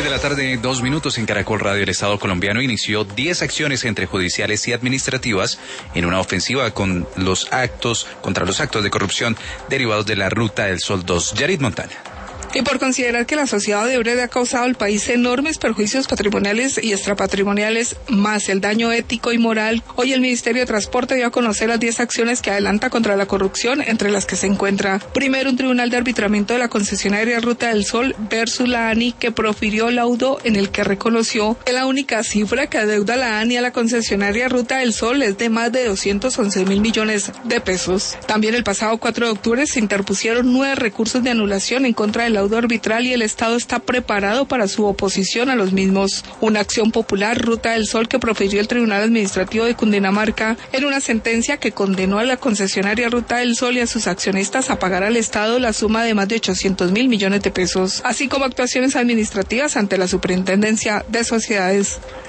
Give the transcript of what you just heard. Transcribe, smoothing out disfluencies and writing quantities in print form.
6:02 p.m. en Caracol Radio. El Estado colombiano inició 10 acciones entre judiciales y administrativas en una ofensiva contra los actos de corrupción derivados de la Ruta del Sol 2. Yarit Montana. Y por considerar que la sociedad Odebrecht ha causado al país enormes perjuicios patrimoniales y extrapatrimoniales, más el daño ético y moral, hoy el Ministerio de Transporte dio a conocer las 10 acciones que adelanta contra la corrupción, entre las que se encuentra: primero, un tribunal de arbitramiento de la concesionaria Ruta del Sol versus la ANI, que profirió laudo en el que reconoció que la única cifra que adeuda la ANI a la concesionaria Ruta del Sol es de más de 211.000 millones de pesos. También el pasado 4 de octubre se interpusieron 9 recursos de anulación en contra del laudo arbitral y el Estado está preparado para su oposición a los mismos. Una acción popular, Ruta del Sol, que profirió el Tribunal Administrativo de Cundinamarca en una sentencia que condenó a la concesionaria Ruta del Sol y a sus accionistas a pagar al Estado la suma de más de 800.000 millones de pesos, así como actuaciones administrativas ante la Superintendencia de Sociedades.